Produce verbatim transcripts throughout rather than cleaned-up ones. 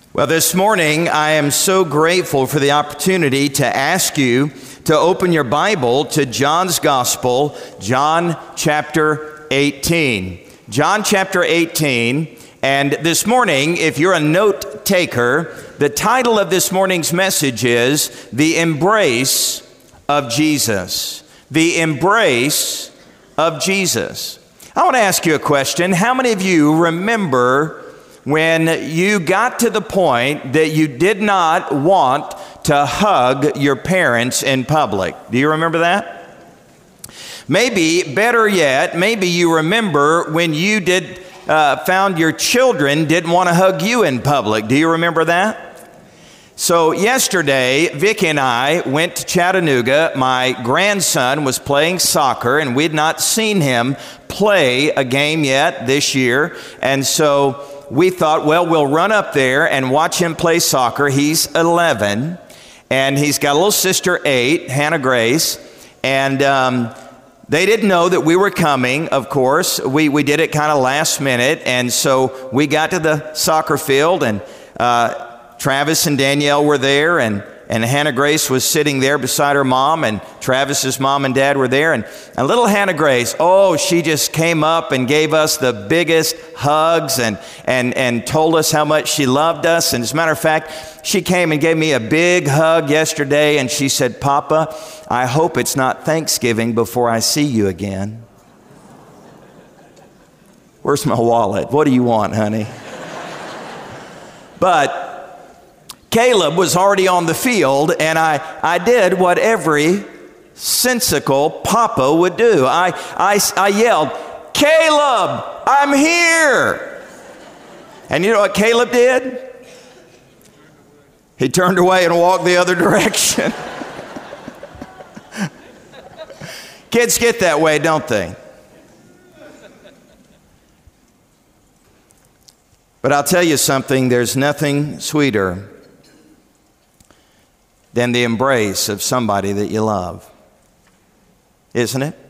Well, this morning, I am so grateful for the opportunity to ask you to open your Bible to John's Gospel, John chapter eighteen. John chapter eighteen, and this morning, if you're a note taker, the title of this morning's message is The Embrace of Jesus. The Embrace of Jesus. I want to ask you a question. How many of you remember when you got to the point that you did not want to hug your parents in public? Do you remember that? Maybe, better yet, maybe you remember when you did uh, found your children didn't want to hug you in public. Do you remember that? So yesterday, Vicky and I went to Chattanooga. My grandson was playing soccer, and we'd not seen him play a game yet this year, and so we thought, well, we'll run up there and watch him play soccer. He's eleven, and he's got a little sister, eight, Hannah Grace, and um, they didn't know that we were coming, of course. We, we did it kind of last minute, and so we got to the soccer field, and uh, Travis and Danielle were there, and And Hannah Grace was sitting there beside her mom, and Travis's mom and dad were there. And, and little Hannah Grace, oh, she just came up and gave us the biggest hugs and, and, and told us how much she loved us. And as a matter of fact, she came and gave me a big hug yesterday, and she said, "Papa, I hope it's not Thanksgiving before I see you again." Where's my wallet? What do you want, honey? But Caleb was already on the field, and I, I did what every sensical papa would do. I, I, I yelled, "Caleb, I'm here!" And you know what Caleb did? He turned away and walked the other direction. Kids get that way, don't they? But I'll tell you something, there's nothing sweeter than the embrace of somebody that you love, isn't it?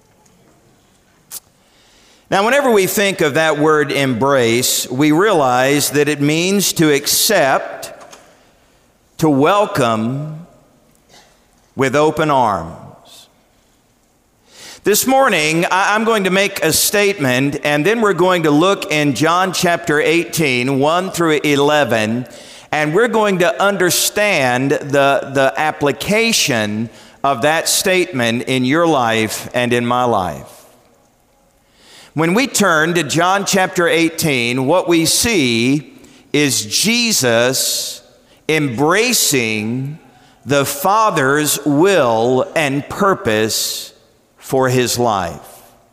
Now, whenever we think of that word embrace, we realize that it means to accept, to welcome with open arms. This morning, I'm going to make a statement, and then we're going to look in John chapter eighteen, one through eleven, and we're going to understand the, the application of that statement in your life and in my life. When we turn to John chapter eighteen, what we see is Jesus embracing the Father's will and purpose for his life.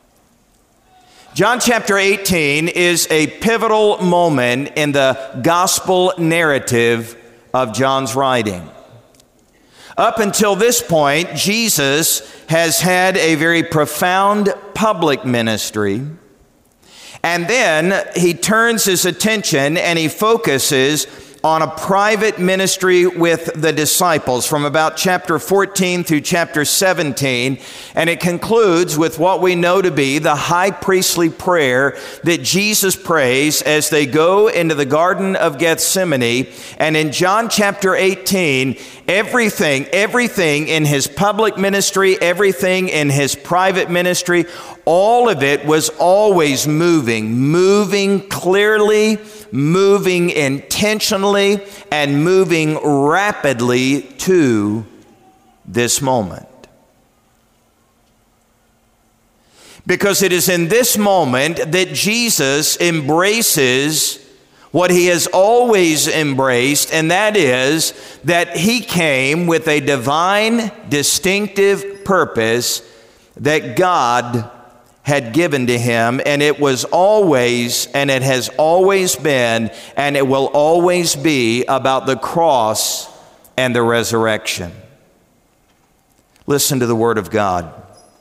John chapter eighteen is a pivotal moment in the gospel narrative of John's writing. Up until this point, Jesus has had a very profound public ministry, and then he turns his attention and he focuses on a private ministry with the disciples from about chapter fourteen through chapter seventeen, and it concludes with what we know to be the high priestly prayer that Jesus prays as they go into the Garden of Gethsemane. And in John chapter eighteen, everything, everything in his public ministry, everything in his private ministry, all of it was always moving, moving clearly, moving intentionally, and moving rapidly to this moment. Because it is in this moment that Jesus embraces what he has always embraced, and that is that he came with a divine, distinctive purpose that God had given to him, and it was always, and it has always been, and it will always be about the cross and the resurrection. Listen to the word of God.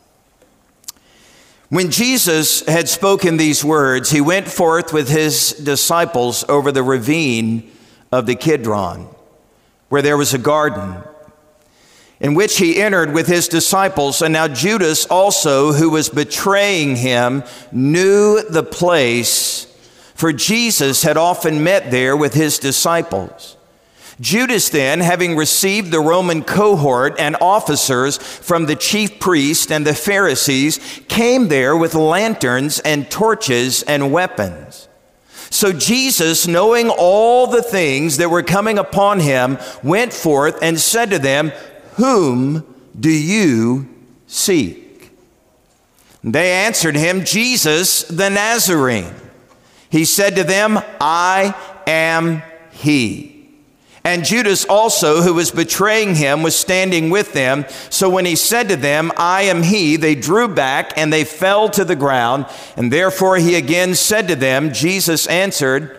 When Jesus had spoken these words, he went forth with his disciples over the ravine of the Kidron, where there was a garden, in which he entered with his disciples. And now Judas also, who was betraying him, knew the place, for Jesus had often met there with his disciples. Judas then, having received the Roman cohort and officers from the chief priests and the Pharisees, came there with lanterns and torches and weapons. So Jesus, knowing all the things that were coming upon him, went forth and said to them, "Whom do you seek?" They answered him, "Jesus the Nazarene." He said to them, "I am he." And Judas also, who was betraying him, was standing with them. So when he said to them, "I am he," they drew back and they fell to the ground. And therefore he again said to them, Jesus answered,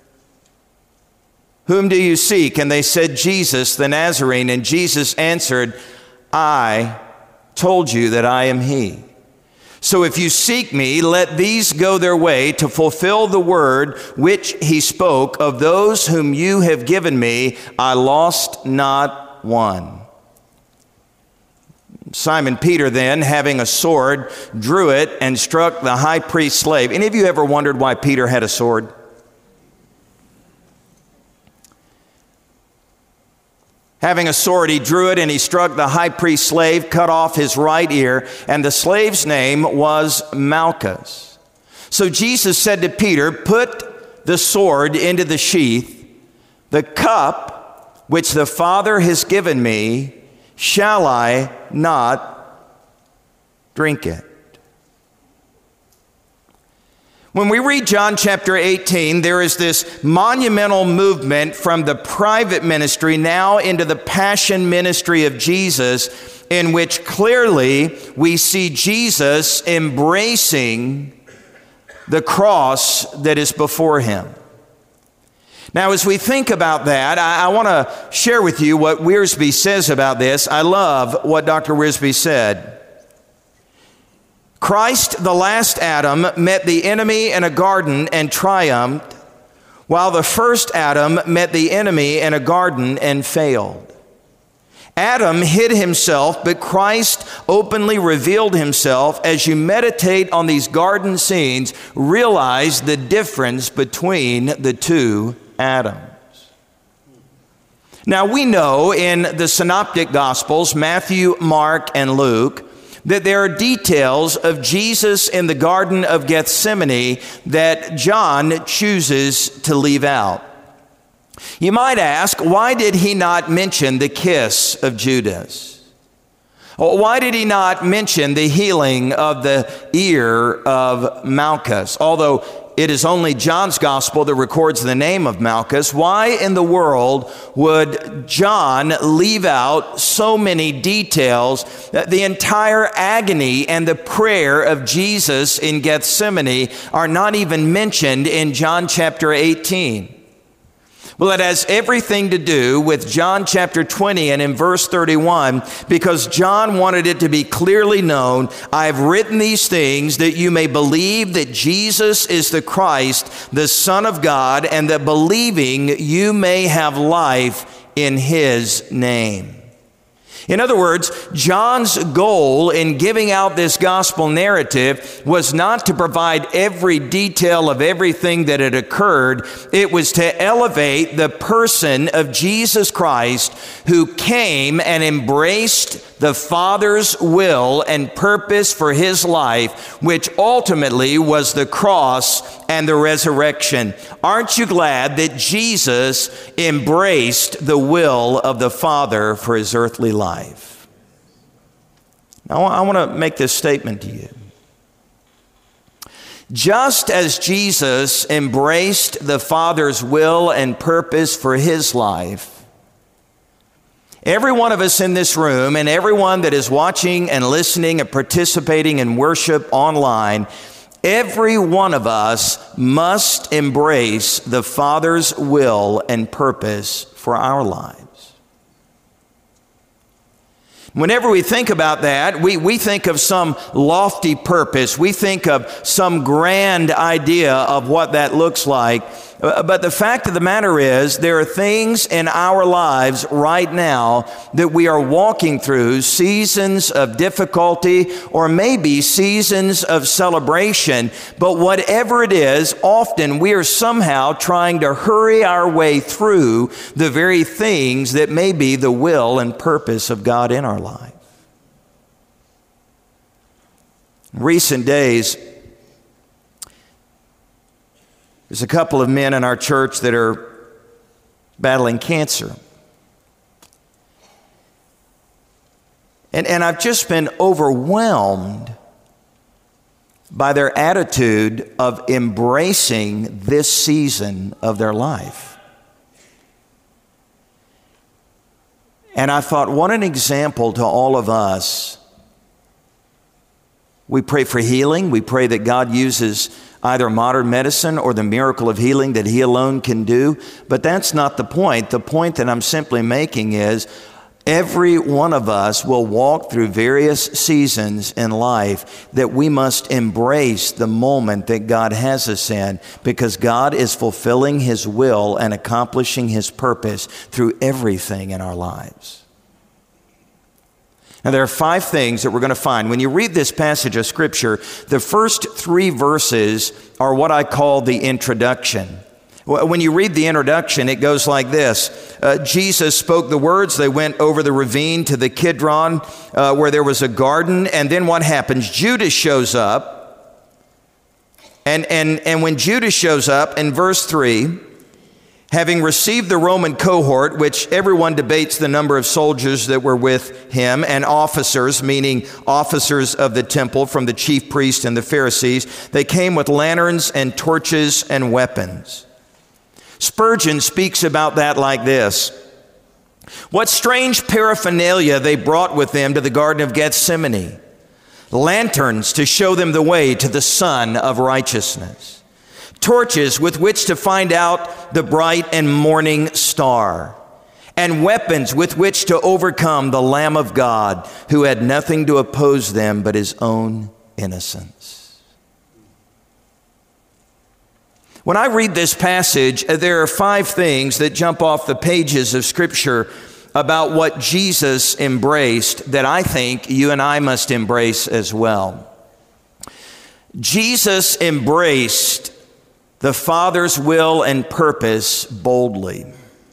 "Whom do you seek?" And they said, "Jesus the Nazarene." And Jesus answered, "I told you that I am he. So if you seek me, let these go their way to fulfill the word which he spoke, of those whom you have given me, I lost not one." Simon Peter then, having a sword, drew it and struck the high priest's slave. Any of you ever wondered why Peter had a sword? Having a sword, he drew it and he struck the high priest's slave, cut off his right ear, and the slave's name was Malchus. So Jesus said to Peter, "Put the sword into the sheath. The cup which the Father has given me, shall I not drink it?" When we read John chapter eighteen, there is this monumental movement from the private ministry now into the passion ministry of Jesus, in which clearly we see Jesus embracing the cross that is before him. Now, as we think about that, I, I want to share with you what Wiersbe says about this. I love what Doctor Wiersbe said. Christ, the last Adam, met the enemy in a garden and triumphed, while the first Adam met the enemy in a garden and failed. Adam hid himself, but Christ openly revealed himself. As you meditate on these garden scenes, realize the difference between the two Adams. Now, we know in the Synoptic Gospels, Matthew, Mark, and Luke, that there are details of Jesus in the Garden of Gethsemane that John chooses to leave out. You might ask, why did he not mention the kiss of Judas? Or why did he not mention the healing of the ear of Malchus? Although it is only John's gospel that records the name of Malchus, why in the world would John leave out so many details? The entire agony and the prayer of Jesus in Gethsemane are not even mentioned in John chapter eighteen. Well, it has everything to do with John chapter twenty and in verse thirty-one, because John wanted it to be clearly known, "I have written these things that you may believe that Jesus is the Christ, the Son of God, and that believing you may have life in his name." In other words, John's goal in giving out this gospel narrative was not to provide every detail of everything that had occurred. It was to elevate the person of Jesus Christ, who came and embraced the Father's will and purpose for his life, which ultimately was the cross and the resurrection. Aren't you glad that Jesus embraced the will of the Father for his earthly life? Now, I want to make this statement to you. Just as Jesus embraced the Father's will and purpose for his life, every one of us in this room and everyone that is watching and listening and participating in worship online, every one of us must embrace the Father's will and purpose for our lives. Whenever we think about that, we, we think of some lofty purpose. We think of some grand idea of what that looks like. But the fact of the matter is, there are things in our lives right now that we are walking through, seasons of difficulty or maybe seasons of celebration. But whatever it is, often we are somehow trying to hurry our way through the very things that may be the will and purpose of God in our life. Recent days, there's a couple of men in our church that are battling cancer. And, and I've just been overwhelmed by their attitude of embracing this season of their life. And I thought, what an example to all of us. We pray for healing. We pray that God uses either modern medicine or the miracle of healing that He alone can do. But that's not the point. The point that I'm simply making is every one of us will walk through various seasons in life that we must embrace the moment that God has us in, because God is fulfilling His will and accomplishing His purpose through everything in our lives. Now, there are five things that we're going to find. When you read this passage of Scripture, the first three verses are what I call the introduction. When you read the introduction, it goes like this. Uh, Jesus spoke the words. They went over the ravine to the Kidron, uh, where there was a garden. And then what happens? Judas shows up. And, and, and when Judas shows up in verse three, having received the Roman cohort, which everyone debates the number of soldiers that were with him, and officers, meaning officers of the temple from the chief priests and the Pharisees, they came with lanterns and torches and weapons. Spurgeon speaks about that like this. What strange paraphernalia they brought with them to the Garden of Gethsemane. Lanterns to show them the way to the Sun of Righteousness. Torches with which to find out the bright and morning star, and weapons with which to overcome the Lamb of God, who had nothing to oppose them but His own innocence. When I read this passage, there are five things that jump off the pages of Scripture about what Jesus embraced that I think you and I must embrace as well. Jesus embraced the Father's will and purpose boldly.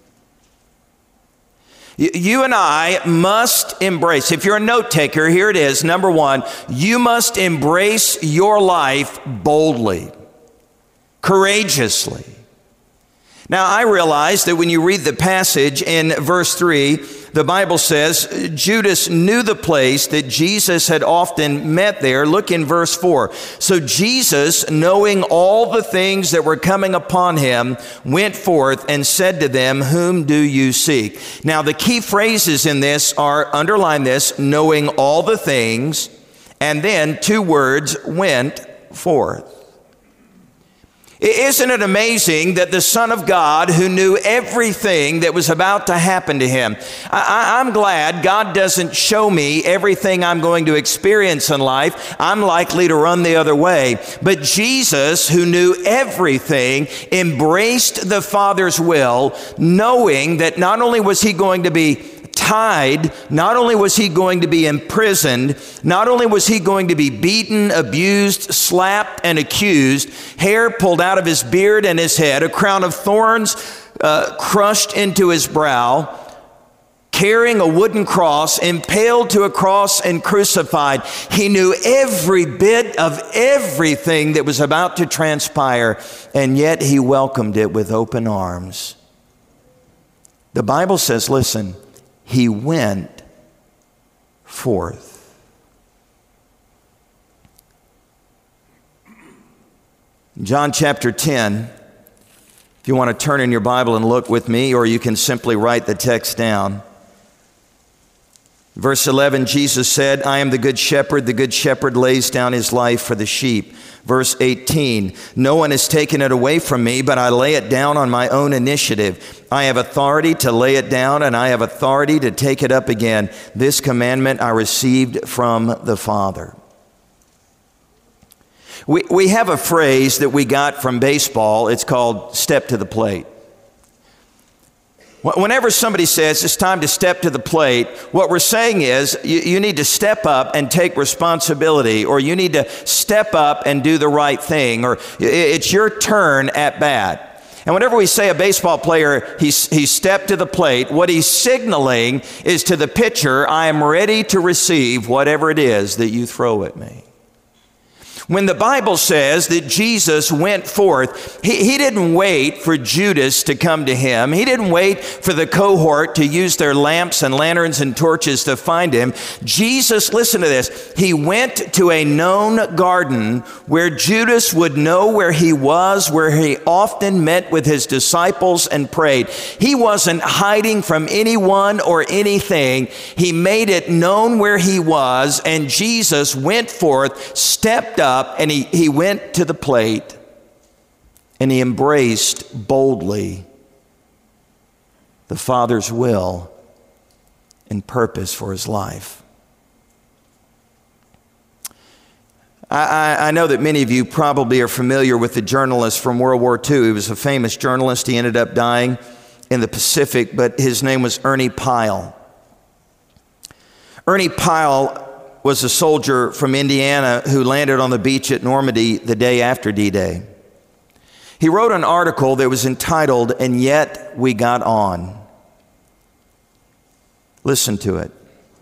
You and I must embrace, if you're a note taker, here it is. Number one, you must embrace your life boldly, courageously. Now, I realize that when you read the passage in verse three, the Bible says Judas knew the place that Jesus had often met there. Look in verse four. So Jesus, knowing all the things that were coming upon him, went forth and said to them, "Whom do you seek?" Now, the key phrases in this are, underline this, knowing all the things, and then two words, went forth. Isn't it amazing that the Son of God, who knew everything that was about to happen to him, I, I'm glad God doesn't show me everything I'm going to experience in life. I'm likely to run the other way. But Jesus, who knew everything, embraced the Father's will, knowing that not only was he going to be tied, not only was he going to be imprisoned, not only was he going to be beaten, abused, slapped, and accused, hair pulled out of his beard and his head, a crown of thorns uh, crushed into his brow, carrying a wooden cross, impaled to a cross and crucified. He knew every bit of everything that was about to transpire, and yet he welcomed it with open arms. The Bible says, listen, he went forth. John chapter ten, if you want to turn in your Bible and look with me, or you can simply write the text down. Verse eleven, Jesus said, "I am the good shepherd. The good shepherd lays down his life for the sheep." Verse eighteen, "No one has taken it away from me, but I lay it down on my own initiative. I have authority to lay it down, and I have authority to take it up again. This commandment I received from the Father." We, we have a phrase that we got from baseball. It's called step to the plate. Whenever somebody says it's time to step to the plate, what we're saying is you, you need to step up and take responsibility, or you need to step up and do the right thing, or it's your turn at bat. And whenever we say a baseball player, he's, he stepped to the plate, what he's signaling is to the pitcher, I am ready to receive whatever it is that you throw at me. When the Bible says that Jesus went forth, he, he didn't wait for Judas to come to him. He didn't wait for the cohort to use their lamps and lanterns and torches to find him. Jesus, listen to this, he went to a known garden where Judas would know where he was, where he often met with his disciples and prayed. He wasn't hiding from anyone or anything. He made it known where he was, and Jesus went forth, stepped up, and he, he went to the plate, and he embraced boldly the Father's will and purpose for his life. I, I, I know that many of you probably are familiar with the journalist from World War Two. He was a famous journalist. He ended up dying in the Pacific, but his name was Ernie Pyle. Ernie Pyle was a soldier from Indiana who landed on the beach at Normandy the day after D-Day. He wrote an article that was entitled, "And Yet We Got On." Listen to it.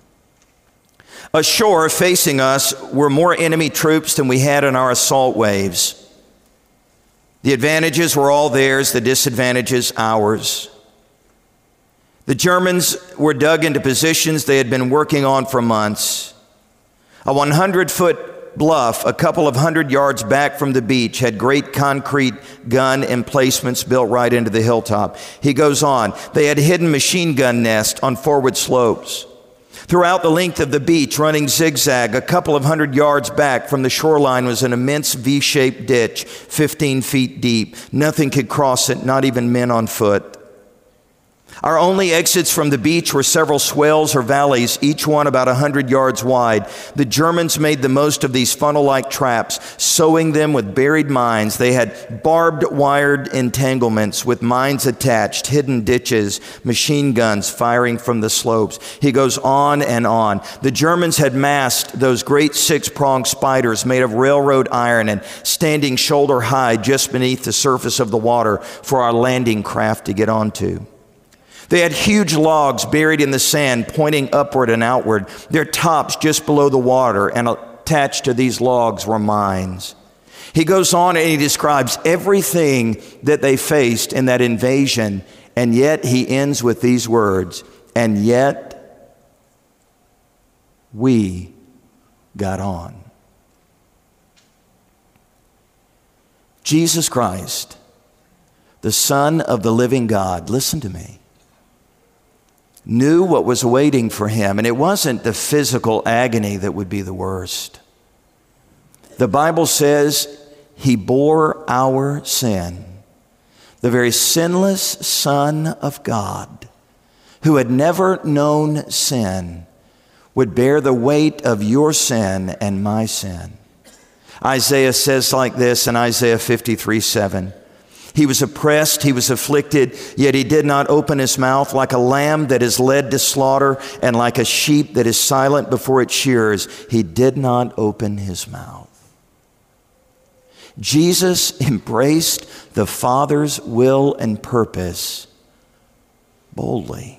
Ashore facing us were more enemy troops than we had in our assault waves. The advantages were all theirs, the disadvantages ours. The Germans were dug into positions they had been working on for months. A hundred foot bluff a couple of hundred yards back from the beach had great concrete gun emplacements built right into the hilltop. He goes on, they had hidden machine gun nests on forward slopes. Throughout the length of the beach, running zigzag, a couple of hundred yards back from the shoreline was an immense V-shaped ditch, fifteen feet deep. Nothing could cross it, not even men on foot. Our only exits from the beach were several swales or valleys, each one about a hundred yards wide. The Germans made the most of these funnel-like traps, sowing them with buried mines. They had barbed wired entanglements with mines attached, hidden ditches, machine guns firing from the slopes. He goes on and on. The Germans had masked those great six-pronged spiders made of railroad iron and standing shoulder high just beneath the surface of the water for our landing craft to get onto. They had huge logs buried in the sand, pointing upward and outward, their tops just below the water, and attached to these logs were mines. He goes on and he describes everything that they faced in that invasion, and yet he ends with these words, and yet we got on. Jesus Christ, the Son of the living God, listen to me, knew what was waiting for him, and it wasn't the physical agony that would be the worst. The Bible says he bore our sin. The very sinless Son of God, who had never known sin, would bear the weight of your sin and my sin. Isaiah says like this in Isaiah fifty-three seven, he was oppressed, he was afflicted, yet he did not open his mouth. Like a lamb that is led to slaughter, and like a sheep that is silent before its shearers, he did not open his mouth. Jesus embraced the Father's will and purpose boldly.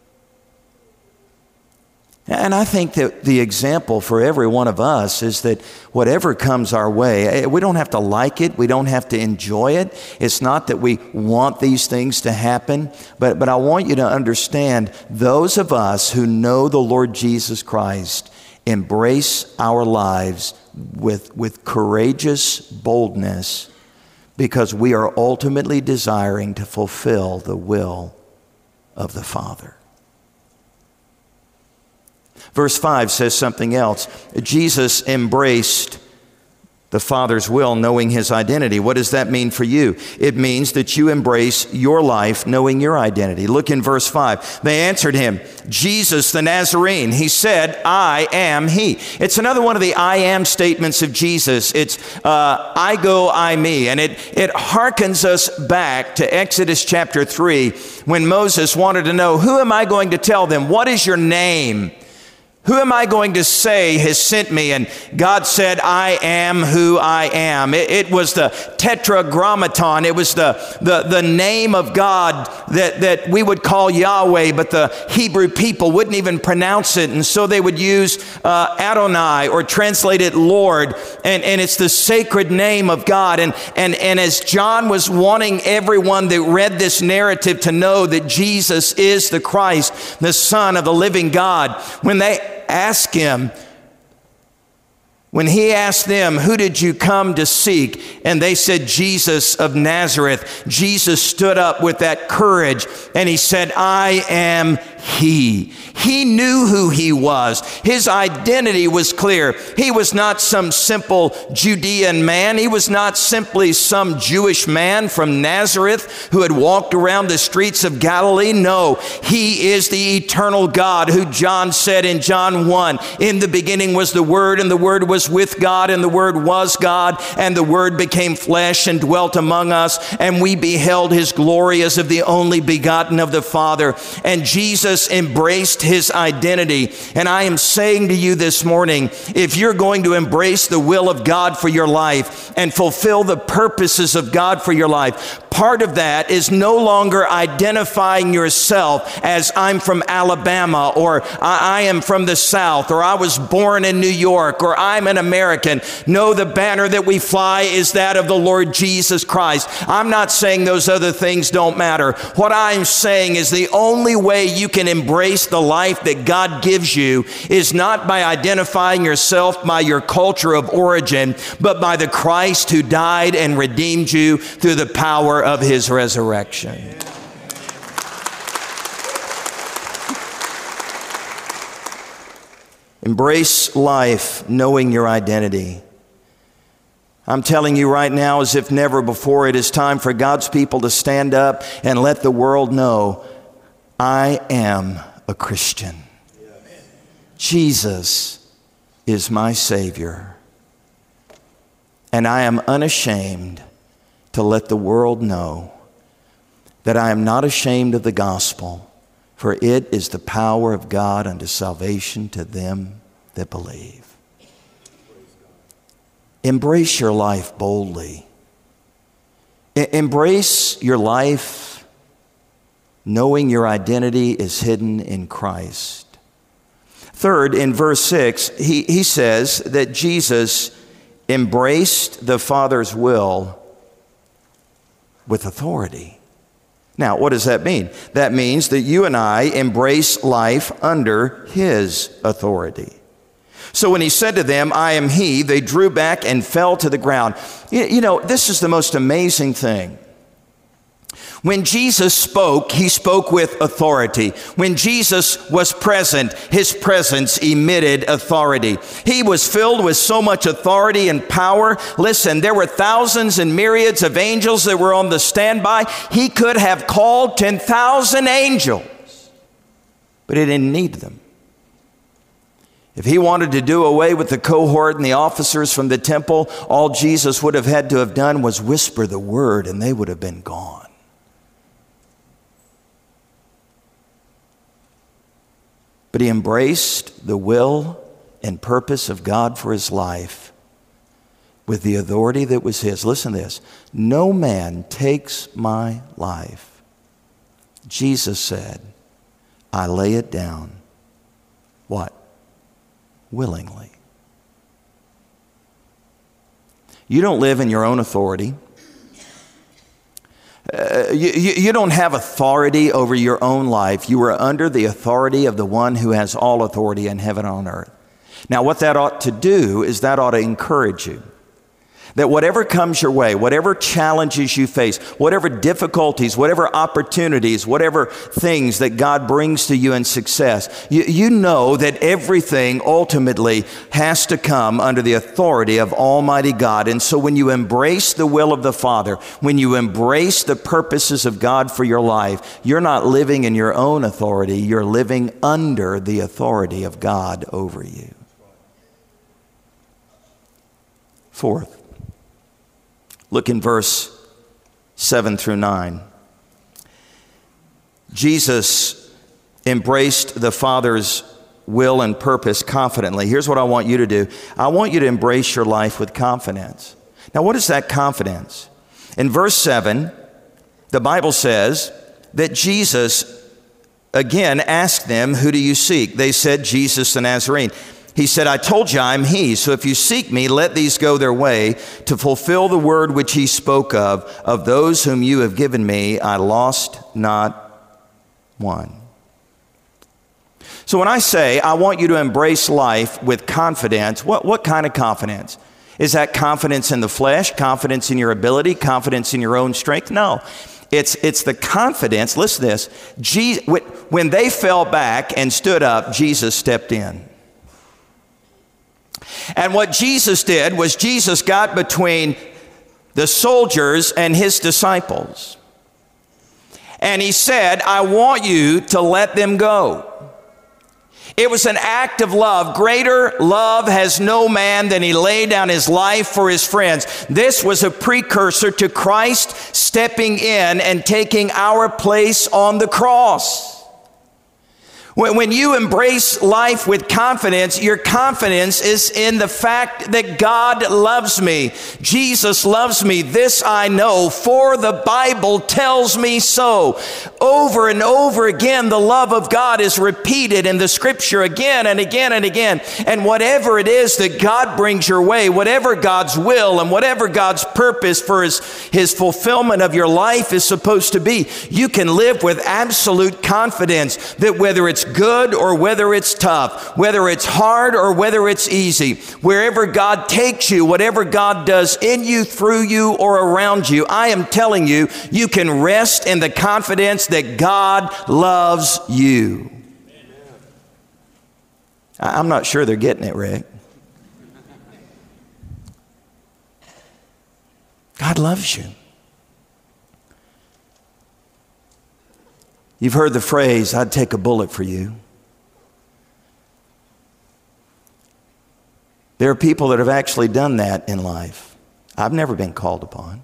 And I think that the example for every one of us is that whatever comes our way, we don't have to like it. We don't have to enjoy it. It's not that we want these things to happen. But, but I want you to understand, those of us who know the Lord Jesus Christ embrace our lives with, with courageous boldness, because we are ultimately desiring to fulfill the will of the Father. Verse five says something else. Jesus embraced the Father's will, knowing his identity. What does that mean for you? It means that you embrace your life knowing your identity. Look in verse five. They answered him, Jesus the Nazarene. He said, I am he. It's another one of the I am statements of Jesus. It's uh, I go, I me. And it, it harkens us back to Exodus chapter three, when Moses wanted to know, who am I going to tell them? What is your name? Who am I going to say has sent me? And God said, I am who I am. It, it was the tetragrammaton. It was the, the, the name of God that, that we would call Yahweh, but the Hebrew people wouldn't even pronounce it. And so they would use uh, Adonai, or translate it Lord. And, and it's the sacred name of God. And, and, and as John was wanting everyone that read this narrative to know that Jesus is the Christ, the Son of the living God, when they ask him, when he asked them, who did you come to seek? And they said, Jesus of Nazareth. Jesus stood up with that courage and he said, I am he. He knew who he was. His identity was clear. He was not some simple Judean man. He was not simply some Jewish man from Nazareth who had walked around the streets of Galilee. No, he is the eternal God, who John said in John one, in the beginning was the Word, and the Word was with God, and the Word was God, and the Word became flesh and dwelt among us, and we beheld his glory as of the only begotten of the Father. And Jesus embraced his identity. And I am saying to you this morning, if you're going to embrace the will of God for your life and fulfill the purposes of God for your life, part of that is no longer identifying yourself as I'm from Alabama, or I, I am from the South, or I was born in New York, or I'm an American. No, the banner that we fly is that of the Lord Jesus Christ. I'm not saying those other things don't matter. What I'm saying is the only way you can embrace the life that God gives you is not by identifying yourself by your culture of origin, but by the Christ who died and redeemed you through the power of his resurrection. Embrace life knowing your identity. I'm telling you right now, as if never before, it is time for God's people to stand up and let the world know, I am a Christian. Jesus is my Savior. And I am unashamed to let the world know that I am not ashamed of the gospel, for it is the power of God unto salvation to them that believe. Embrace your life boldly. E- embrace your life knowing your identity is hidden in Christ. Third, in verse six, he, he says that Jesus embraced the Father's will with authority. Now, what does that mean? That means that you and I embrace life under his authority. So when he said to them, I am he, they drew back and fell to the ground. You, you know, this is the most amazing thing. When Jesus spoke, he spoke with authority. When Jesus was present, his presence emitted authority. He was filled with so much authority and power. Listen, there were thousands and myriads of angels that were on the standby. He could have called ten thousand angels, but he didn't need them. If he wanted to do away with the cohort and the officers from the temple, all Jesus would have had to have done was whisper the word and they would have been gone. But he embraced the will and purpose of God for his life with the authority that was his. Listen to this. No man takes my life. Jesus said, I lay it down. What? Willingly. You don't live in your own authority. Uh, you, you don't have authority over your own life. You are under the authority of the one who has all authority in heaven and on earth. Now, what that ought to do is that ought to encourage you. That whatever comes your way, whatever challenges you face, whatever difficulties, whatever opportunities, whatever things that God brings to you in success, you, you know that everything ultimately has to come under the authority of Almighty God. And so when you embrace the will of the Father, when you embrace the purposes of God for your life, you're not living in your own authority, you're living under the authority of God over you. Fourth, look in verse seven through nine. Jesus embraced the Father's will and purpose confidently. Here's what I want you to do. I want you to embrace your life with confidence. Now, what is that confidence? In verse seven, the Bible says that Jesus again asked them, "Who do you seek?" They said, "Jesus the Nazarene." He said, "I told you I'm he. So if you seek me, let these go their way to fulfill the word which he spoke of. Of those whom you have given me, I lost not one." So when I say I want you to embrace life with confidence, what, what kind of confidence? Is that confidence in the flesh, confidence in your ability, confidence in your own strength? No. It's, it's the confidence, listen to this, Jesus, when they fell back and stood up, Jesus stepped in. And what Jesus did was Jesus got between the soldiers and his disciples. And he said, "I want you to let them go." It was an act of love. Greater love has no man than he laid down his life for his friends. This was a precursor to Christ stepping in and taking our place on the cross. When you embrace life with confidence, your confidence is in the fact that God loves me. Jesus loves me. This I know, for the Bible tells me so. Over and over again, the love of God is repeated in the scripture again and again and again. And whatever it is that God brings your way, whatever God's will and whatever God's purpose for his, his fulfillment of your life is supposed to be, you can live with absolute confidence that whether it's good or whether it's tough, whether it's hard or whether it's easy, wherever God takes you, whatever God does in you, through you, or around you, I am telling you, you can rest in the confidence that God loves you. I'm not sure they're getting it, Rick. God loves you. You've heard the phrase, "I'd take a bullet for you." There are people that have actually done that in life. I've never been called upon.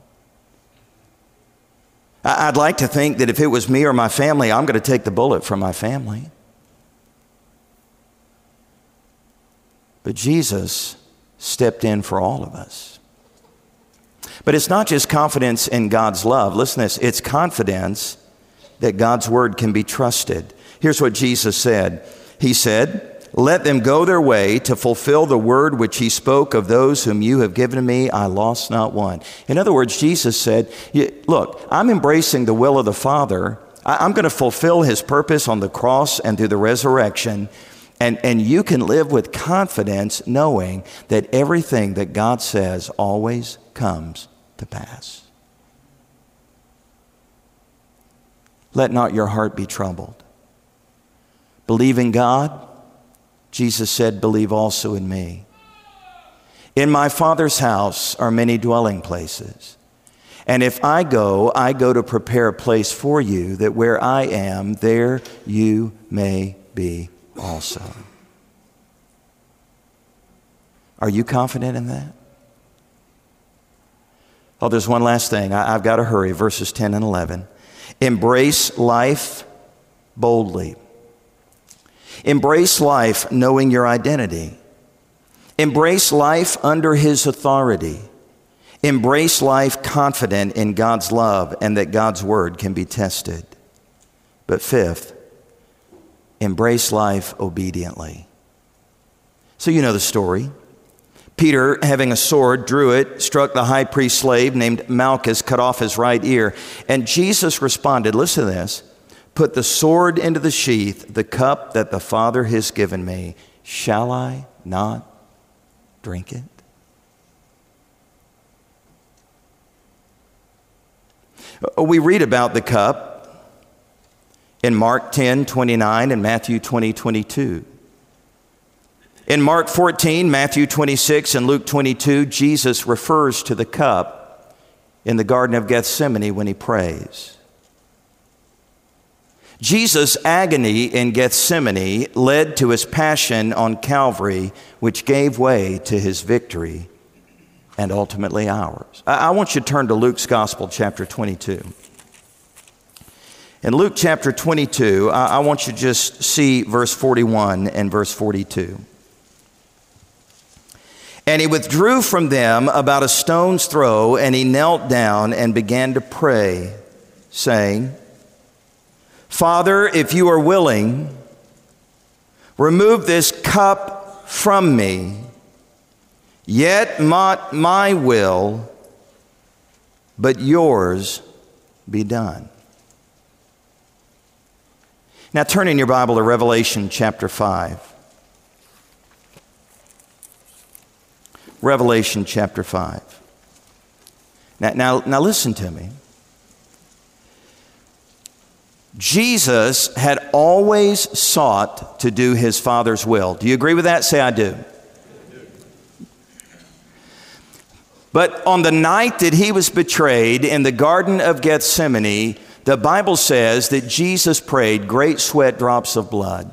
I'd like to think that if it was me or my family, I'm going to take the bullet for my family. But Jesus stepped in for all of us. But it's not just confidence in God's love. Listen to this. It's confidence that God's word can be trusted. Here's what Jesus said. He said, "Let them go their way to fulfill the word which he spoke of those whom you have given me. I lost not one." In other words, Jesus said, look, I'm embracing the will of the Father. I'm going to fulfill his purpose on the cross and through the resurrection. And, and you can live with confidence knowing that everything that God says always comes to pass. Let not your heart be troubled. Believe in God. Jesus said, believe also in me. In my Father's house are many dwelling places. And if I go, I go to prepare a place for you, that where I am, there you may be also. Are you confident in that? Oh, there's one last thing. I, I've got to hurry. Verses ten and eleven. Embrace life boldly. Embrace life knowing your identity. Embrace life under his authority. Embrace life confident in God's love and that God's word can be tested. But fifth, embrace life obediently. So you know the story. Peter, having a sword, drew it, struck the high priest's slave named Malchus, cut off his right ear. And Jesus responded, listen to this, put the sword into the sheath, the cup that the Father has given me. Shall I not drink it? We read about the cup in Mark ten twenty-nine and Matthew twenty twenty-two. In Mark fourteen, Matthew twenty-six, and Luke twenty-two, Jesus refers to the cup in the Garden of Gethsemane when he prays. Jesus' agony in Gethsemane led to his passion on Calvary, which gave way to his victory and ultimately ours. I want you to turn to Luke's Gospel, chapter twenty-two. In Luke chapter twenty-two, I want you to just see verse forty-one and verse forty-two. And he withdrew from them about a stone's throw, and he knelt down and began to pray, saying, Father, if you are willing, remove this cup from me. Yet not my will, but yours be done. Now turn in your Bible to Revelation chapter five. Revelation chapter five. Now, now, now listen to me. Jesus had always sought to do his Father's will. Do you agree with that? Say, I do. But on the night that he was betrayed in the Garden of Gethsemane, the Bible says that Jesus prayed great sweat drops of blood.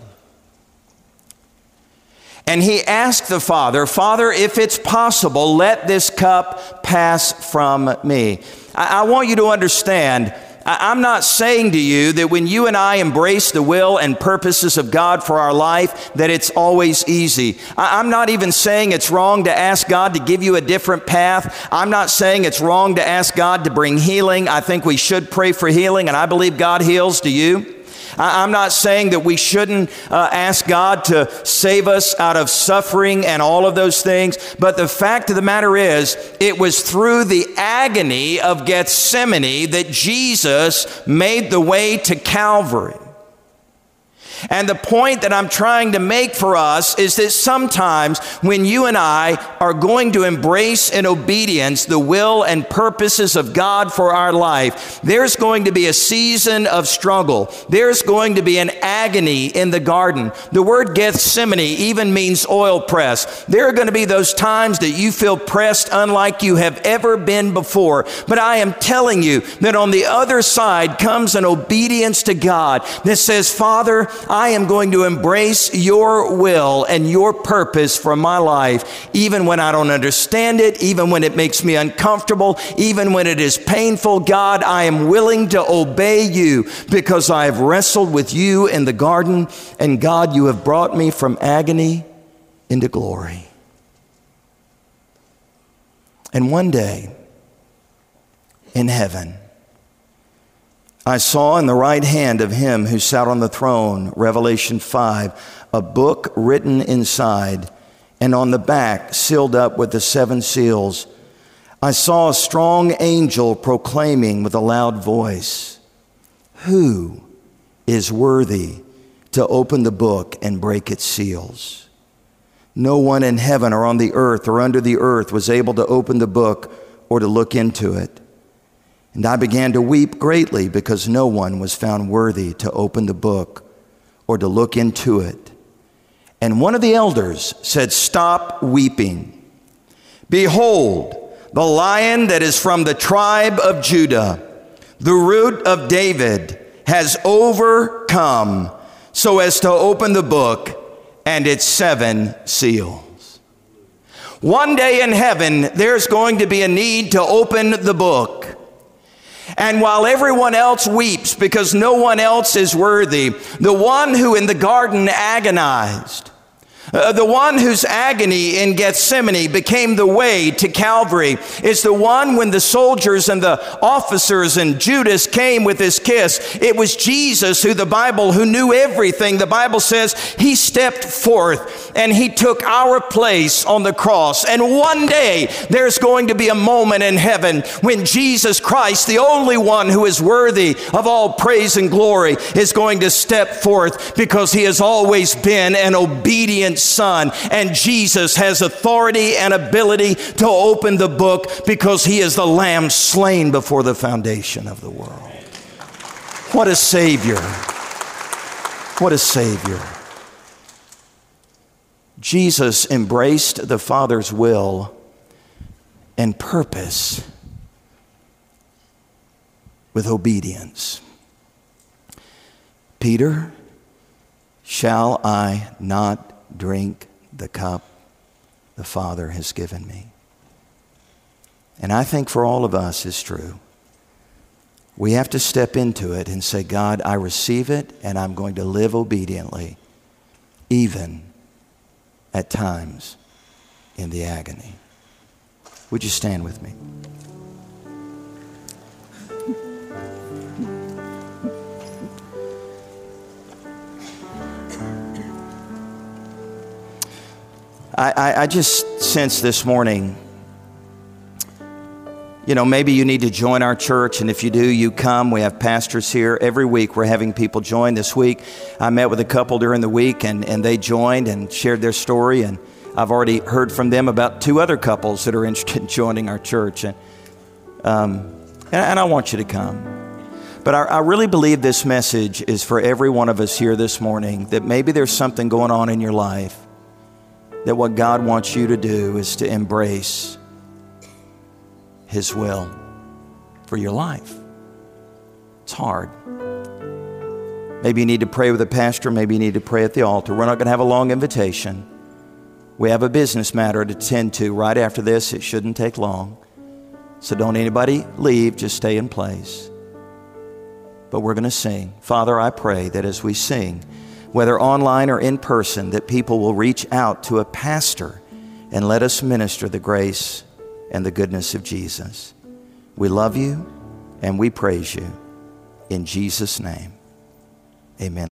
And he asked the Father, Father, if it's possible, let this cup pass from me. I, I want you to understand, I'm not saying to you that when you and I embrace the will and purposes of God for our life, that it's always easy. I'm not even saying it's wrong to ask God to give you a different path. I'm not saying it's wrong to ask God to bring healing. I think we should pray for healing, and I believe God heals. Do you? I'm not saying that we shouldn't uh, ask God to save us out of suffering and all of those things. But the fact of the matter is, it was through the agony of Gethsemane that Jesus made the way to Calvary. And the point that I'm trying to make for us is that sometimes when you and I are going to embrace in obedience the will and purposes of God for our life, there's going to be a season of struggle. There's going to be an agony in the garden. The word Gethsemane even means oil press. There are going to be those times that you feel pressed unlike you have ever been before. But I am telling you that on the other side comes an obedience to God that says, Father, I am going to embrace your will and your purpose for my life, even when I don't understand it, even when it makes me uncomfortable, even when it is painful. God, I am willing to obey you because I have wrestled with you in the garden, and God, you have brought me from agony into glory. And one day in heaven, I saw in the right hand of him who sat on the throne, Revelation five, a book written inside, and on the back sealed up with the seven seals. I saw a strong angel proclaiming with a loud voice, "Who is worthy to open the book and break its seals?" No one in heaven or on the earth or under the earth was able to open the book or to look into it. And I began to weep greatly because no one was found worthy to open the book or to look into it. And one of the elders said, "Stop weeping. Behold, the Lion that is from the tribe of Judah, the Root of David, has overcome so as to open the book and its seven seals." One day in heaven, there's going to be a need to open the book. And while everyone else weeps because no one else is worthy, the one who in the garden agonized, Uh, the one whose agony in Gethsemane became the way to Calvary, is the one when the soldiers and the officers and Judas came with his kiss. It was Jesus who the Bible, who knew everything. The Bible says he stepped forth and he took our place on the cross. And one day there's going to be a moment in heaven when Jesus Christ, the only one who is worthy of all praise and glory, is going to step forth because he has always been an obedient Son. And Jesus has authority and ability to open the book because he is the Lamb slain before the foundation of the world. What a Savior. What a Savior. Jesus embraced the Father's will and purpose with obedience. Peter, shall I not drink the cup the Father has given me? And I think for all of us it's true. We have to step into it and say, God, I receive it and I'm going to live obediently, even at times in the agony. Would you stand with me? I, I, I just sense this morning, you know, maybe you need to join our church, and if you do, you come. We have pastors here. Every week we're having people join. This week I met with a couple during the week, and, and they joined and shared their story, and I've already heard from them about two other couples that are interested in joining our church, and um, and, and I want you to come. But I, I really believe this message is for every one of us here this morning, that maybe there's something going on in your life, that what God wants you to do is to embrace his will for your life. It's hard. Maybe you need to pray with a pastor. Maybe you need to pray at the altar. We're not going to have a long invitation. We have a business matter to tend to right after this. It shouldn't take long. So don't anybody leave. Just stay in place. But we're going to sing. Father, I pray that as we sing, whether online or in person, that people will reach out to a pastor and let us minister the grace and the goodness of Jesus. We love you and we praise you. In Jesus' name, amen.